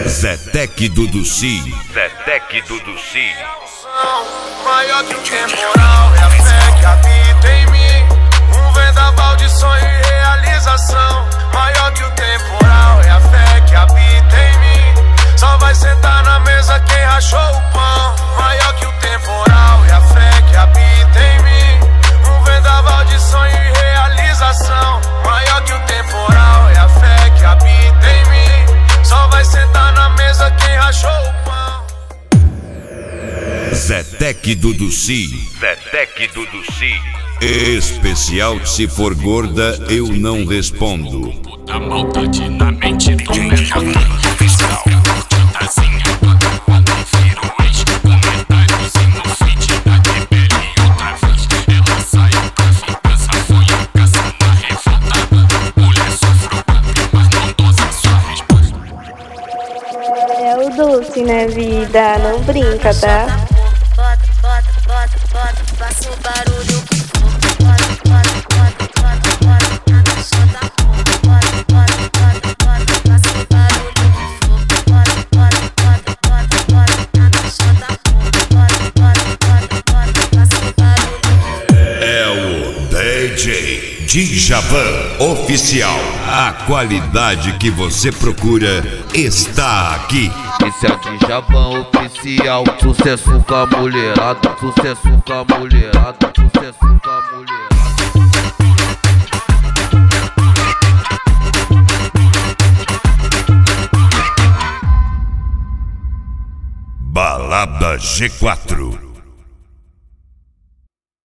Zetec Duduci. Zetec Duduci. Maior que o temporal é a fé que habita em mim. Um vendaval de sonho e realização. Maior que o temporal é a fé que habita em mim. Só vai sentar na mesa quem rachou o pão. Maior que o temporal é a fé que habita em mim. Um vendaval de sonho e realização. Maior que o temporal é a fé que habita em mim. Só vai sentar na mesa quem rachou o pão. Zetec Duduci. Zetec Duduci. Especial se for gorda, eu não respondo. Da maldade na mente do menor fiscal. Curtidazinha toda quando vira o ex. Comentários e no feed da rebelde outra vez. Ela saiu pra vingança, foi a caça na revoltada. Mulher sofreu golpe, mas não dosa sua resposta. É o doce, né, vida? Não brinca, tá? Faça o barulho que É o DJ Djavan Oficial. A qualidade que você procura está aqui. Esse é o Djavan Oficial. Sucesso com a mulherada. Sucesso com a mulherada. Sucesso com a mulherada. Balada G4.